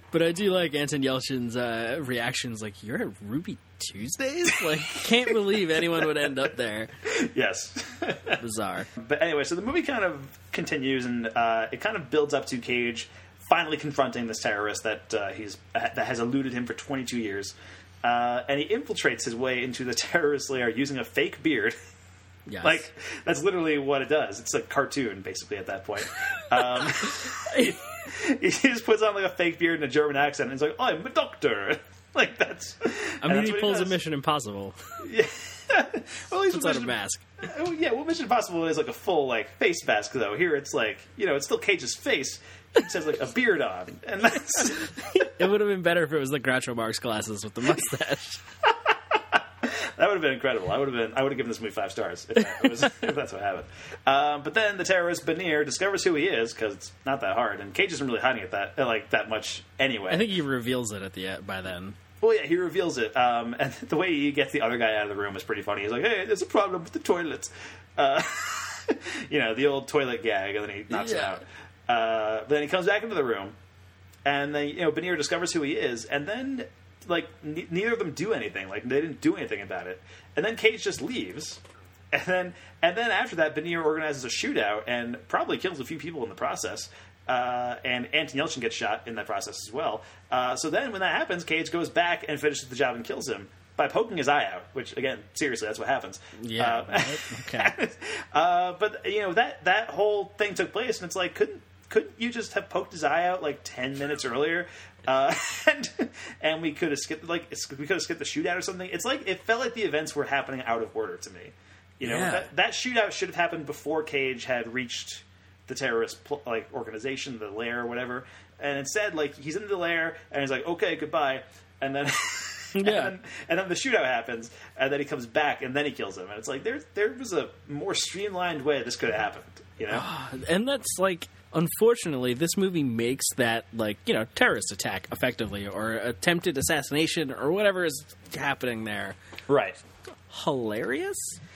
But I do like Anton Yelchin's uh, reactions, like, you're at Ruby Tuesdays? Like, can't believe anyone would end up there. Yes. Bizarre. But anyway, so the movie kind of continues, and uh, it kind of builds up to Cage finally confronting this terrorist that uh, he's that has eluded him for twenty-two years. Uh, and he infiltrates his way into the terrorist lair using a fake beard. Yes. Like, that's literally what it does. It's a cartoon, basically, at that point. Um, he, he just puts on, like, a fake beard and a German accent, and he's like, I'm a doctor. Like, that's... I mean, that's he what pulls he a Mission Impossible. Yeah. Well, he's puts on a mask. Oh, yeah, well, Mission Impossible is, like, a full, like, face mask, though. Here, it's, like, you know, it's still Cage's face. He just has, like, a beard on. And that's... It would have been better if it was the Groucho Marx glasses with the mustache. That would have been incredible. I would have been. I would have given this movie five stars if, that was, if that's what happened. Um, but then the terrorist Benir discovers who he is because it's not that hard, and Cage isn't really hiding it that like that much anyway. I think he reveals it at the end by then. Well, yeah, he reveals it, um, and the way he gets the other guy out of the room is pretty funny. He's like, "Hey, there's a problem with the toilets," uh, you know, the old toilet gag, and then he knocks yeah. it out. Uh, then he comes back into the room, and then you know Benir discovers who he is, and then. Like, ne- neither of them do anything. Like, they didn't do anything about it. And then Cage just leaves. And then and then after that, Benir organizes a shootout and probably kills a few people in the process. Uh, and Anton Yelchin gets shot in that process as well. Uh, so then when that happens, Cage goes back and finishes the job and kills him by poking his eye out. Which, again, seriously, that's what happens. Yeah. Uh, okay. uh, but, you know, that, that whole thing took place, and it's like, couldn't couldn't you just have poked his eye out like ten minutes earlier? Uh, and and we could have skipped like we could have skipped the shootout or something. It's like it felt like the events were happening out of order to me. You know, yeah. that, that shootout should have happened before Cage had reached the terrorist like organization, the lair or whatever. And instead, like he's in the lair and he's like, "Okay, goodbye," and then. Yeah. and, then, and then the shootout happens, and then he comes back, and then he kills him. And it's like there, there was a more streamlined way this could have happened, you know. And that's like, unfortunately, this movie makes that like you know terrorist attack effectively, or attempted assassination, or whatever is happening there, right? Hilarious.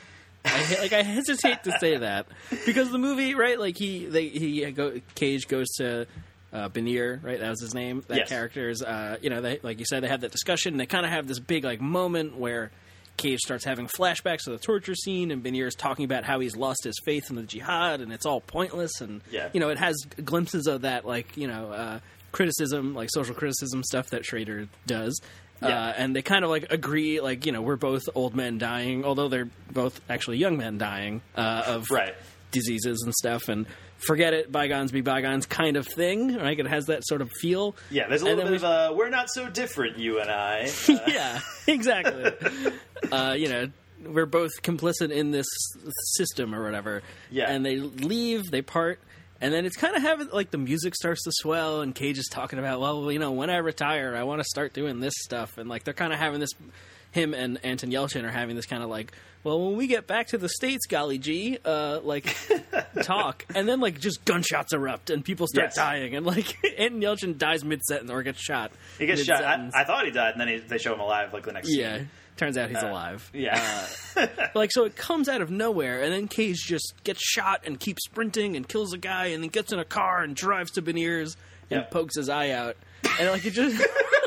I, like I hesitate to say that because the movie, right? Like he, they, he go, Cage goes to. Uh, Benir, right? That was his name. That yes. character's, uh, you know, they, like you said, they have that discussion. And they kind of have this big like moment where Cage starts having flashbacks to the torture scene, and Benir is talking about how he's lost his faith in the jihad, and it's all pointless. And yeah. you know, it has glimpses of that, like you know, uh, criticism, like social criticism stuff that Schrader does. Yeah. Uh, and they kind of like agree, like you know, we're both old men dying, although they're both actually young men dying uh, of right. diseases and stuff, and. Forget it, bygones be bygones kind of thing, right? It has that sort of feel. Yeah, there's a little bit of a, we're not so different, you and I. Uh, yeah, exactly. uh, you know, we're both complicit in this system or whatever. Yeah. And they leave, they part, and then it's kind of having, like, the music starts to swell, and Cage is talking about, well, you know, when I retire, I want to start doing this stuff. And, like, they're kind of having this, him and Anton Yelchin are having this kind of, like, well, when we get back to the States, golly gee, uh, like, talk. And then, like, just gunshots erupt and people start yes. dying. And, like, Anton Yelchin dies mid-sentence or gets shot. He gets shot. I, I thought he died, and then he, they show him alive, like, the next Yeah. scene. Turns out he's uh, alive. Yeah. Uh, like, so it comes out of nowhere, and then Cage just gets shot and keeps sprinting and kills a guy and then gets in a car and drives to Benir's and yep. pokes his eye out. And, like, it just...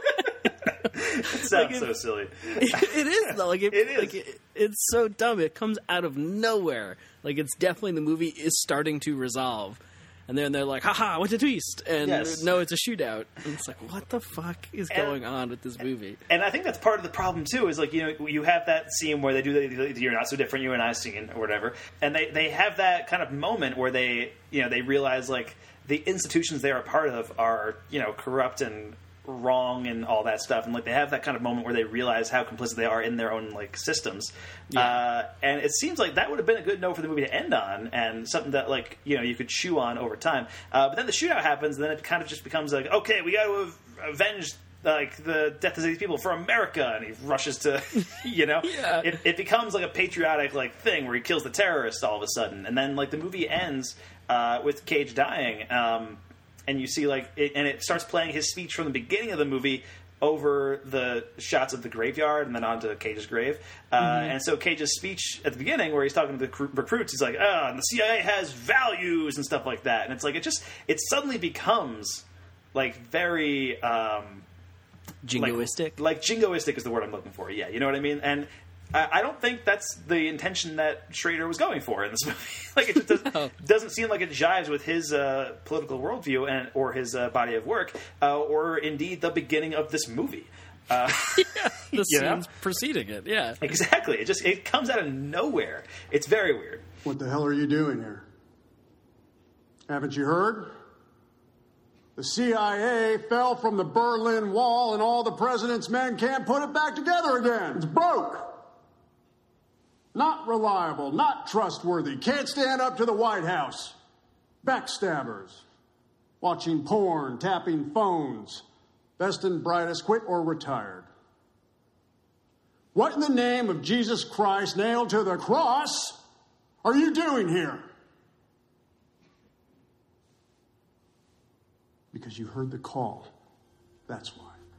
It sounds like it, so silly. It, it is, though. Like, it, it is. Like it, it's so dumb. It comes out of nowhere. Like, it's definitely the movie is starting to resolve. And then they're like, haha, what's a twist? And yes. no, it's a shootout. And it's like, what the fuck is and, going on with this movie? And I think that's part of the problem, too, is like, you know, you have that scene where they do the You're Not So Different, You and I scene or whatever. And they, they have that kind of moment where they, you know, they realize, like, the institutions they're a part of are, you know, corrupt and wrong and all that stuff, and like they have that kind of moment where they realize how complicit they are in their own like systems. Yeah. Uh, and it seems like that would have been a good note for the movie to end on, and something that like you know you could chew on over time. Uh, but then the shootout happens, and then it kind of just becomes like, okay, we got to avenge like the death of these people for America, and he rushes to, you know, yeah. it, it becomes like a patriotic like thing where he kills the terrorists all of a sudden, and then like the movie ends uh, with Cage dying. Um, And you see, like, it, and it starts playing his speech from the beginning of the movie over the shots of the graveyard and then onto Cage's grave. Uh, mm-hmm. And so Cage's speech at the beginning, where he's talking to the cr- recruits, he's like, "Ah, and the C I A has values and stuff like that." And it's like it just it suddenly becomes like very um, jingoistic. Like, like jingoistic is the word I'm looking for. Yeah, you know what I mean. And I, I don't think that's the intention that Schrader was going for in this movie. Like, it just doesn't, no. doesn't seem like it jives with his uh, political worldview and or his uh, body of work, uh, or indeed the beginning of this movie. Uh, yeah, the scenes know? preceding it. Yeah, exactly. It just it comes out of nowhere. It's very weird. What the hell are you doing here? Haven't you heard? The C I A fell from the Berlin Wall, and all the president's men can't put it back together again. It's broke. Not reliable, not trustworthy, can't stand up to the White House. Backstabbers. Watching porn, tapping phones. Best and brightest, quit or retired. What in the name of Jesus Christ nailed to the cross are you doing here? Because you heard the call. That's why.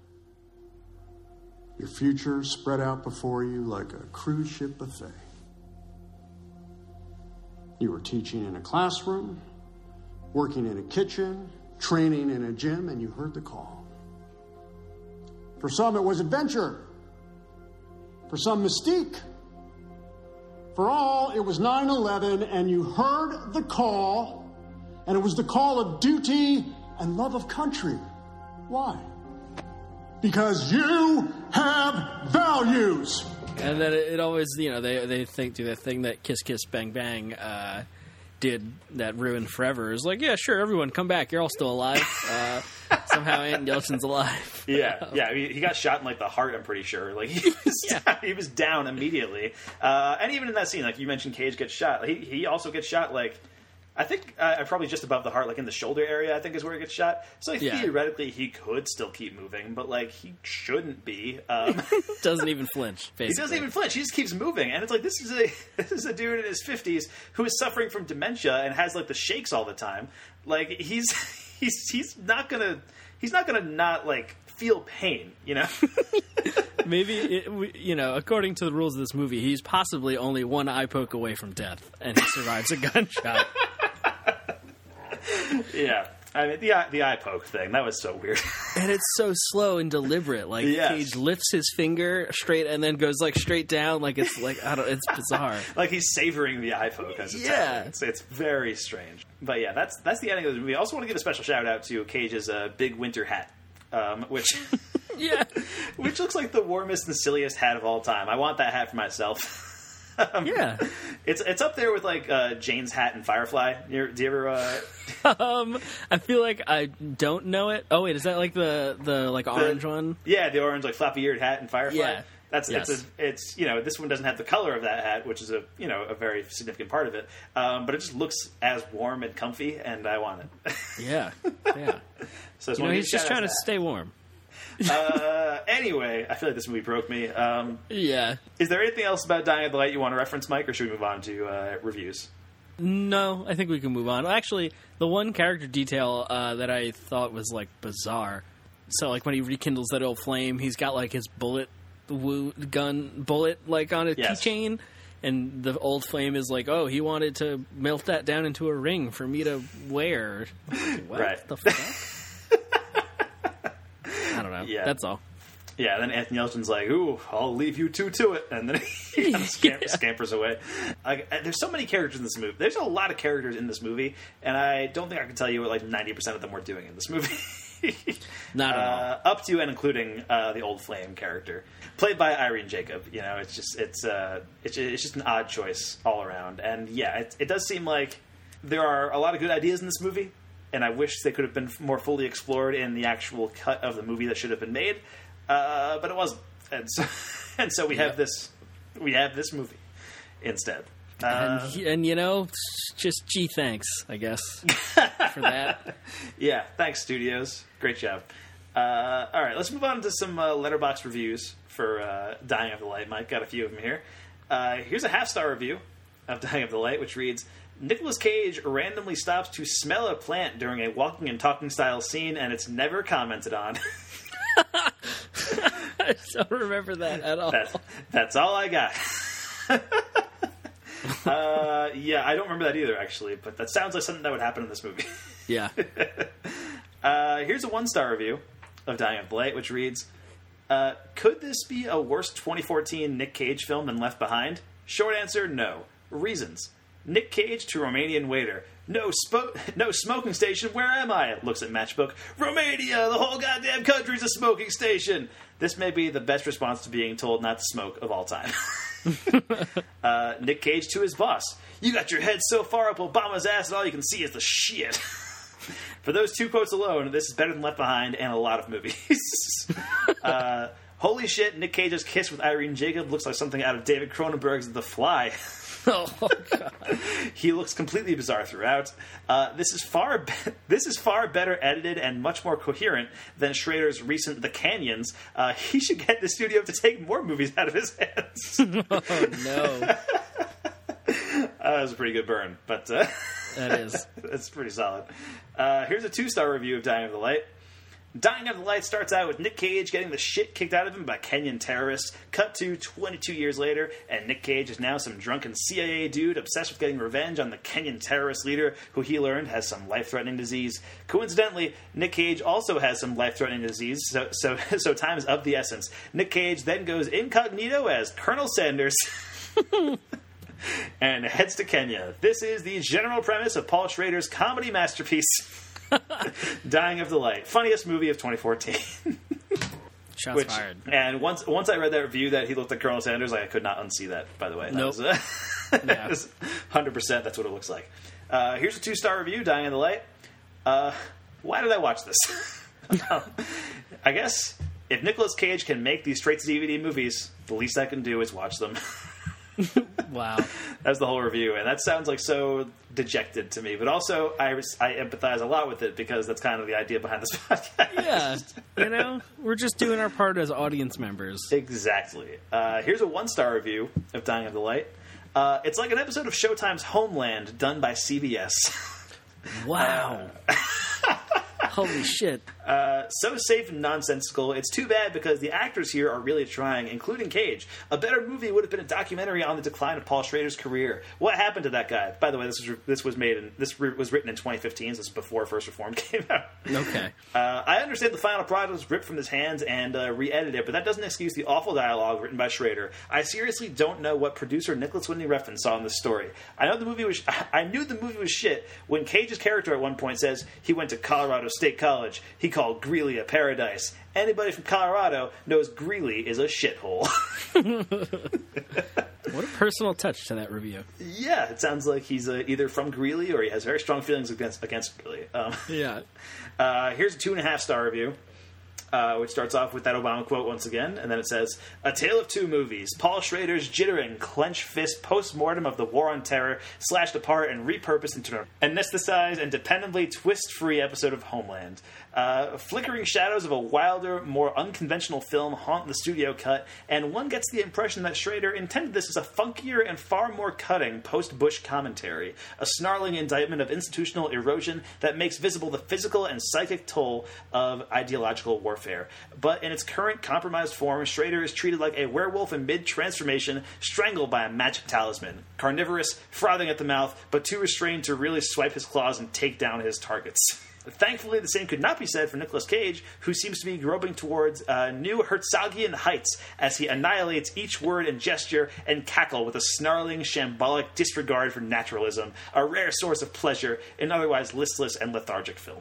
Your future spread out before you like a cruise ship buffet. You were teaching in a classroom, working in a kitchen, training in a gym, and you heard the call. For some, it was adventure. For some, mystique. For all, it was nine eleven, and you heard the call, and it was the call of duty and love of country. Why? Because you have values. And then it, it always, you know, they they think do that thing that Kiss Kiss Bang Bang uh, did that ruined forever. Is like, yeah, sure, everyone come back. You're all still alive. Uh, somehow Aunt Yelchin's alive. Yeah, yeah. He, he got shot in like the heart. I'm pretty sure. Like he was, yeah. he was down immediately. Uh, and even in that scene, like you mentioned, Cage gets shot. He he also gets shot like. I think uh, probably just above the heart, like in the shoulder area, I think is where he gets shot. So like, yeah. theoretically, he could still keep moving, but like he shouldn't be. Um, doesn't even flinch. Basically. He doesn't even flinch. He just keeps moving, and it's like this is a this is a dude in his fifties who is suffering from dementia and has like the shakes all the time. Like he's he's he's not gonna he's not gonna not like feel pain, you know. Maybe, it, you know, according to the rules of this movie, he's possibly only one eye poke away from death, and he survives a gunshot. Yeah. I mean, the eye, the eye poke thing, that was so weird. And it's so slow and deliberate. Like, yes. Cage lifts his finger straight and then goes, like, straight down. Like, it's, like, I don't, it's bizarre. Like, he's savoring the eye poke as it's yeah. happening. It's, it's very strange. But, yeah, that's that's the ending of the movie. I also want to give a special shout-out to Cage's uh, big winter hat, um, which... yeah. Which looks like the warmest and silliest hat of all time. I want that hat for myself. Um, yeah, it's it's up there with like uh, Jane's hat and Firefly. You, do you ever? Uh... um, I feel like I don't know it. Oh wait, is that like the the like orange the, one? Yeah, the orange like floppy eared hat and Firefly. Yeah, that's yes. it's, a, it's you know this one doesn't have the color of that hat, which is a you know a very significant part of it. Um, but it just looks as warm and comfy, and I want it. yeah, yeah. So you know, he's just trying to that. stay warm. uh, anyway, I feel like this movie broke me. Um, yeah. Is there anything else about Dying of the Light you want to reference, Mike, or should we move on to uh, reviews? No, I think we can move on. Actually, the one character detail uh, that I thought was, like, bizarre. So, like, when he rekindles that old flame, he's got, like, his bullet woo- gun bullet, like, on a yes. keychain. And the old flame is like, oh, he wanted to melt that down into a ring for me to wear. What right. the fuck? I don't know. Yeah. That's all. Yeah, then Anthony Yelchin's like, ooh, I'll leave you two to it. And then he kind of scamp- yeah. scampers away. Like, there's so many characters in this movie. There's a lot of characters in this movie, and I don't think I can tell you what like ninety percent of them were doing in this movie. Not at uh, all. Up to and including uh, the old flame character. Played by Irene Jacob. You know, it's just it's uh, it's, it's just an odd choice all around. And yeah, it, it does seem like there are a lot of good ideas in this movie, and I wish they could have been more fully explored in the actual cut of the movie that should have been made, uh, but it wasn't. And so, and so we yeah. have this, we have this movie instead. Uh, and, and you know, just gee, thanks, I guess, for that. Yeah, thanks, studios. Great job. Uh, all right, let's move on to some uh, Letterboxd reviews for uh, Dying of the Light. Mike got a few of them here. Uh, here's a half star review of Dying of the Light, which reads: Nicolas Cage randomly stops to smell a plant during a walking and talking style scene, and it's never commented on. I don't remember that at all. That, that's all I got. uh, yeah, I don't remember that either, actually, but that sounds like something that would happen in this movie. Yeah. Uh, here's a one-star review of Dying of the Light, which reads, uh, could this be a worse twenty fourteen Nick Cage film than Left Behind? Short answer, no. Reasons. Nick Cage to Romanian waiter. No spo- no smoking station, where am I? Looks at matchbook. Romania, the whole goddamn country's a smoking station. This may be the best response to being told not to smoke of all time. uh, Nick Cage to his boss. You got your head so far up Obama's ass that all you can see is the shit. For those two quotes alone, this is better than Left Behind and a lot of movies. uh, holy shit, Nick Cage's kiss with Irene Jacob looks like something out of David Cronenberg's The Fly. Oh, God. He looks completely bizarre throughout. Uh, this is far be- this is far better edited and much more coherent than Schrader's recent The Canyons. Uh, he should get the studio to take more movies out of his hands. Oh, no. uh, that was a pretty good burn, but uh, that is. That's pretty solid. Uh, here's a two-star review of Dying of the Light. Dying of the Light starts out with Nick Cage getting the shit kicked out of him by Kenyan terrorists. Cut to twenty-two years later, and Nick Cage is now some drunken C I A dude obsessed with getting revenge on the Kenyan terrorist leader who he learned has some life-threatening disease. Coincidentally, Nick Cage also has some life-threatening disease, so so, so time is of the essence. Nick Cage then goes incognito as Colonel Sanders and heads to Kenya. This is the general premise of Paul Schrader's comedy masterpiece, Dying of the Light. Funniest movie of twenty fourteen. Shots Which, fired. And once once I read that review that he looked like Colonel Sanders, like, I could not unsee that, by the way. That nope. was, uh, yeah. was one hundred percent that's what it looks like. Uh, here's a two-star review, Dying of the Light. Uh, why did I watch this? I guess if Nicolas Cage can make these straight-to-D V D movies, the least I can do is watch them. Wow. That's the whole review, and that sounds like so dejected to me. But also, I, I empathize a lot with it because that's kind of the idea behind this podcast. Yeah, you know, we're just doing our part as audience members. Exactly. Uh, here's a one-star review of Dying of the Light. Uh, it's like an episode of Showtime's Homeland done by C B S. Wow. Uh, Holy shit. Uh, so safe and nonsensical. It's too bad because the actors here are really trying, including Cage. A better movie would have been a documentary on the decline of Paul Schrader's career. What happened to that guy? By the way, this was this was made in, this was written in twenty fifteen. So this is before First Reformed came out. Okay. Uh, I understand the final product was ripped from his hands and uh, re-edited, but that doesn't excuse the awful dialogue written by Schrader. I seriously don't know what producer Nicholas Winding Refn saw in this story. I know the movie was. I knew the movie was shit when Cage's character at one point says he went to Colorado State College. He called Greeley a paradise. Anybody from Colorado knows Greeley is a shithole. What a personal touch to that review. Yeah, it sounds like he's uh, either from Greeley or he has very strong feelings against against Greeley. Um, yeah. Uh, here's a two and a half star review. Uh, which starts off with that Obama quote once again, and then it says, "A Tale of Two Movies. Paul Schrader's jittering, clenched fist post-mortem of the War on Terror, slashed apart and repurposed into an anesthetized and dependably twist-free episode of Homeland. Uh, flickering shadows of a wilder, more unconventional film haunt the studio cut, and one gets the impression that Schrader intended this as a funkier and far more cutting post-Bush commentary, a snarling indictment of institutional erosion that makes visible the physical and psychic toll of ideological warfare. But in its current compromised form, Schrader is treated like a werewolf in mid-transformation, strangled by a magic talisman, carnivorous, frothing at the mouth, but too restrained to really swipe his claws and take down his targets." Thankfully, the same could not be said for Nicolas Cage, who seems to be groping towards uh, new Herzogian heights as he annihilates each word and gesture and cackle with a snarling, shambolic disregard for naturalism, a rare source of pleasure in otherwise listless and lethargic film.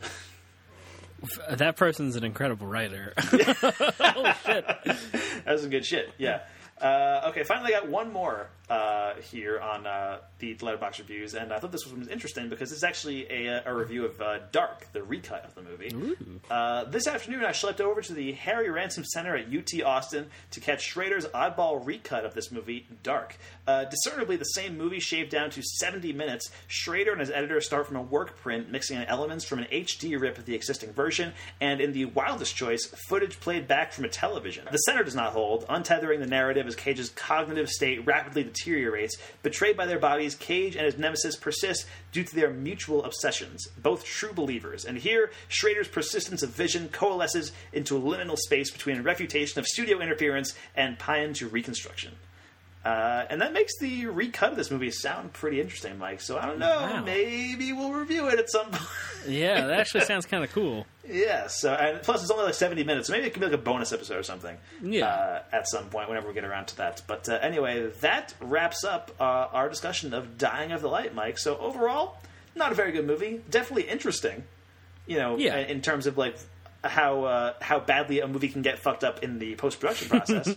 That person's an incredible writer. Holy shit. That was some good shit, yeah. Uh, okay, finally I got one more uh, here on uh, the Letterboxd reviews, and I thought this one was interesting because it's actually a, a review of uh, Dark, the recut of the movie. Uh, this afternoon I schlepped over to the Harry Ransom Center at U T Austin to catch Schrader's oddball recut of this movie, Dark. Uh, discernibly the same movie shaved down to seventy minutes, Schrader and his editor start from a work print, mixing in elements from an H D rip of the existing version, and in the wildest choice, footage played back from a television. The center does not hold, untethering the narrative as Cage's cognitive state rapidly deteriorates. Betrayed by their bodies, Cage and his nemesis persist due to their mutual obsessions, both true believers. And here, Schrader's persistence of vision coalesces into a liminal space between a refutation of studio interference and pine to reconstruction. Uh, and that makes the recut of this movie sound pretty interesting, Mike. So I don't know, Wow. maybe we'll review it at some point. Yeah, that actually sounds kind of cool. Yeah, so, and plus it's only like seventy minutes, so maybe it could be like a bonus episode or something. Yeah. Uh, at some point, whenever we get around to that. But uh, anyway, that wraps up uh, our discussion of Dying of the Light, Mike. So overall, not a very good movie. Definitely interesting, you know, Yeah. in terms of like how uh, how badly a movie can get fucked up in the post-production process.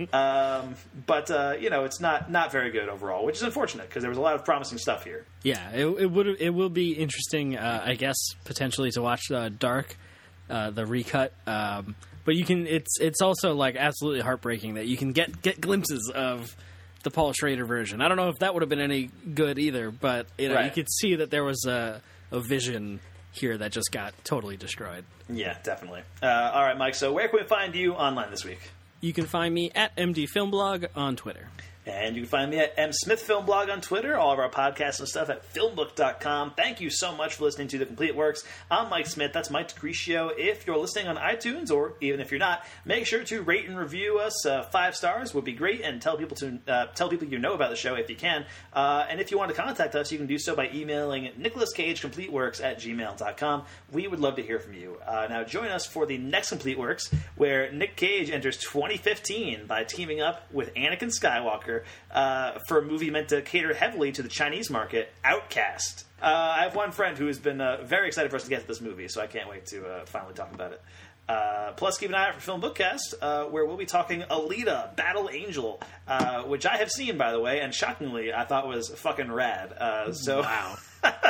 um, but, uh, you know, it's not, not very good overall, which is unfortunate because there was a lot of promising stuff here. Yeah, it, it would it will be interesting, uh, I guess, potentially to watch uh, Dark, uh, the recut. Um, but you can it's it's also like absolutely heartbreaking that you can get get glimpses of the Paul Schrader version. I don't know if that would have been any good either, but you know, Right. you could see that there was a, a vision here that just got totally destroyed. Yeah, definitely. Uh, all right, Mike, so where can we find you online this week? You can find me at M D Filmblog on Twitter. And you can find me at M Smith Film Blog on Twitter, all of our podcasts and stuff at filmbook dot com. Thank you so much for listening to The Complete Works. I'm Mike Smith. That's Mike DeCrescio. If you're listening on iTunes, or even if you're not, make sure to rate and review us. Uh, five stars would be great, and tell people to uh, tell people you know about the show if you can. Uh, and if you want to contact us, you can do so by emailing Nicolas Cage Complete Works at gmail dot com. We would love to hear from you. Uh, now join us for the next Complete Works, where Nick Cage enters twenty fifteen by teaming up with Anakin Skywalker Uh, for a movie meant to cater heavily to the Chinese market, Outcast. Uh, I have one friend who has been uh, very excited for us to get to this movie, so I can't wait to uh, finally talk about it. Uh, plus, keep an eye out for Film Bookcast, uh, where we'll be talking Alita, Battle Angel, uh, which I have seen, by the way, and shockingly, I thought was fucking rad. Uh, so, Wow.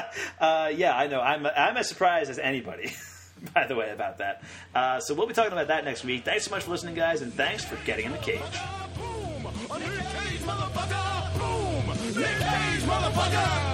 uh, yeah, I know. I'm, I'm as surprised as anybody, by the way, about that. Uh, so we'll be talking about that next week. Thanks so much for listening, guys, and thanks for getting in the cage. Nick Cage, motherfucker! Boom! Nick Cage, motherfucker!